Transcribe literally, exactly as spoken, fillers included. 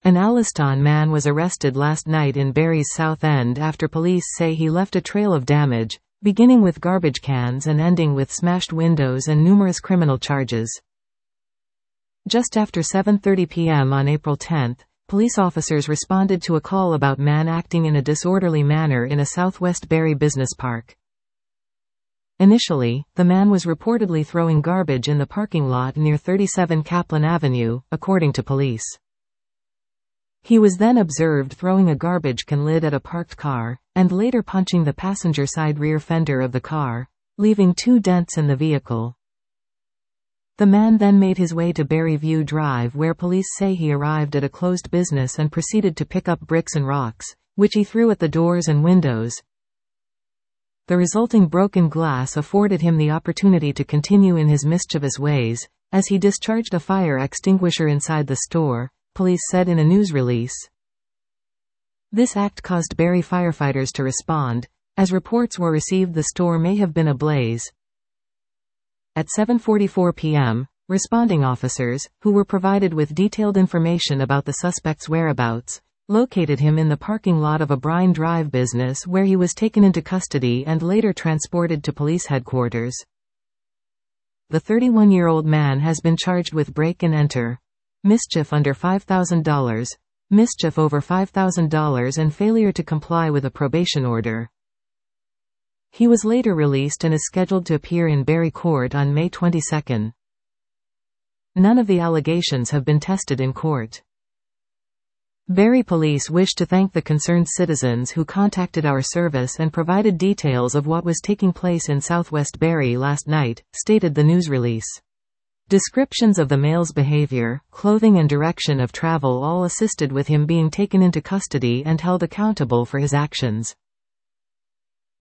An Alliston man was arrested last night in Barry's South End after police say he left a trail of damage, beginning with garbage cans and ending with smashed windows and numerous criminal charges. Just after seven thirty p m on April tenth, police officers responded to a call about man acting in a disorderly manner in a Southwest Barry business park. Initially, the man was reportedly throwing garbage in the parking lot near thirty-seven Kaplan Avenue, according to police. He was then observed throwing a garbage can lid at a parked car, and later punching the passenger side rear fender of the car, leaving two dents in the vehicle. The man then made his way to Barry View Drive, where police say he arrived at a closed business and proceeded to pick up bricks and rocks, which he threw at the doors and windows. The resulting broken glass afforded him the opportunity to continue in his mischievous ways, as he discharged a fire extinguisher inside the store, police said in a news release. This act caused Barry firefighters to respond, as reports were received the store may have been ablaze. At seven forty-four p m, responding officers, who were provided with detailed information about the suspect's whereabouts, located him in the parking lot of a Brine Drive business where he was taken into custody and later transported to police headquarters. The thirty-one-year-old man has been charged with break and enter, mischief under five thousand dollars, mischief over five thousand dollars and failure to comply with a probation order. He was later released and is scheduled to appear in Barry Court on May twenty-second. None of the allegations have been tested in court. Barry Police wish to thank the concerned citizens who contacted our service and provided details of what was taking place in Southwest Barry last night, stated the news release. Descriptions of the male's behavior, clothing and direction of travel all assisted with him being taken into custody and held accountable for his actions.